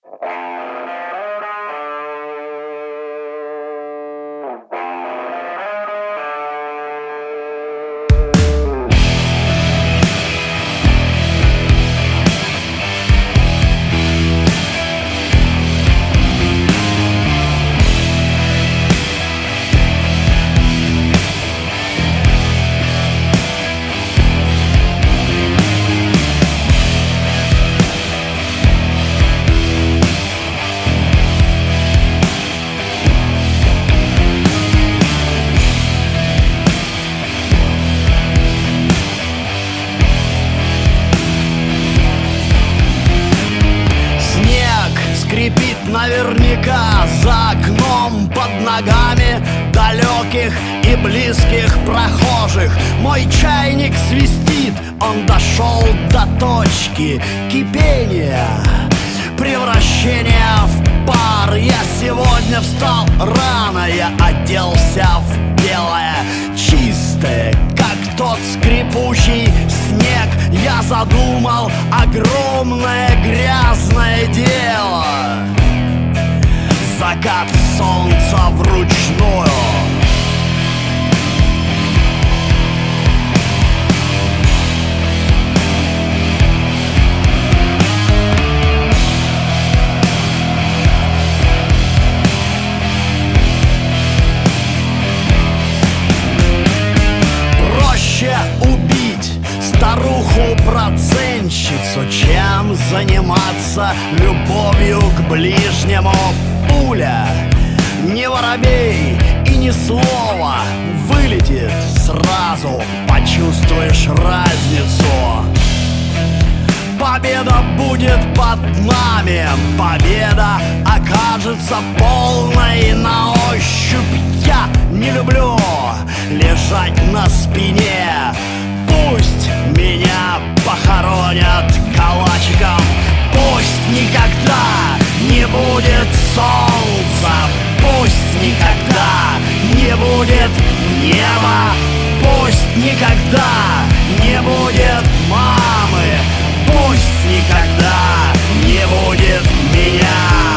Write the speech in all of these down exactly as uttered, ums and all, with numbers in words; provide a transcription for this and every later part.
Скрипит наверняка за окном под ногами далеких и близких прохожих. Мой чайник свистит, он дошел до точки кипения, превращения в пар. Я сегодня встал рано, я оделся в белое, чистое, как тот скрипучий снег. Я задумал огромное грязное дело, закат солнца вручную. Проще убить старуху-процентщицу, чем заниматься любовью к ближнему. Пуля, не воробей и ни слова, вылетит сразу, почувствуешь разницу. Победа будет под нами, победа окажется полной на ощупь. Я не люблю лежать на спине, пусть меня похоронят калачиком. Пусть никогда не будет солнца, пусть никогда не будет неба, пусть никогда не будет мамы, пусть никогда не будет меня.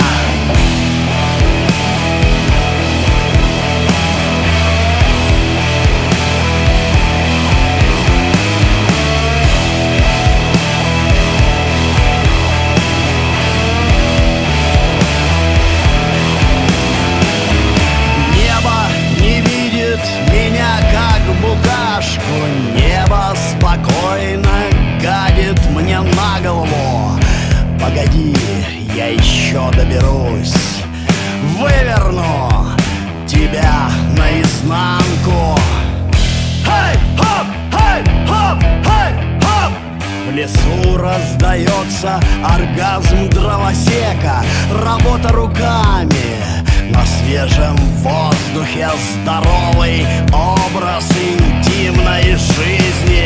Меня как букашку, небо спокойно гадит мне на голову. Погоди, я еще доберусь, выверну тебя наизнанку. Хей, хоп, хей, хоп, хей, хоп. В лесу раздается оргазм дровосека, работа руками. На свежем воздухе здоровый образ интимной жизни.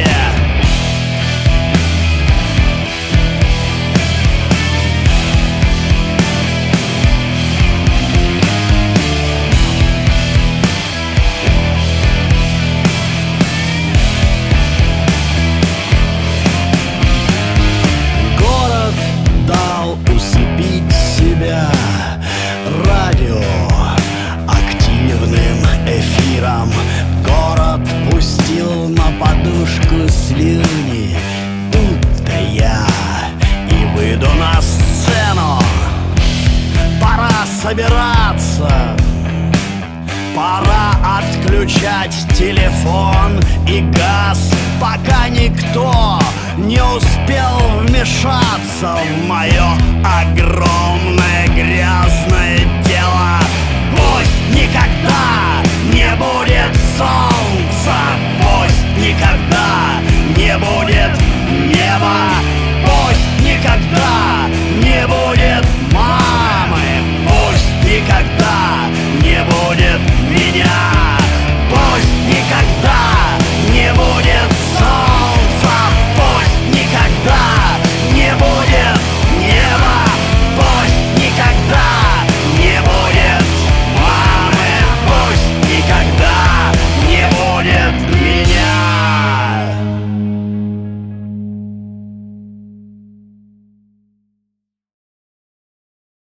Город дал усыпить себя радио активным эфиром. Город пустил на подушку слюни. Тут-то я и выйду на сцену. Пора собираться, пора отключать телефон и газ, пока никто не успел вмешаться в мое огромное грязное дело. Пусть никогда не будет солнца, пусть никогда не будет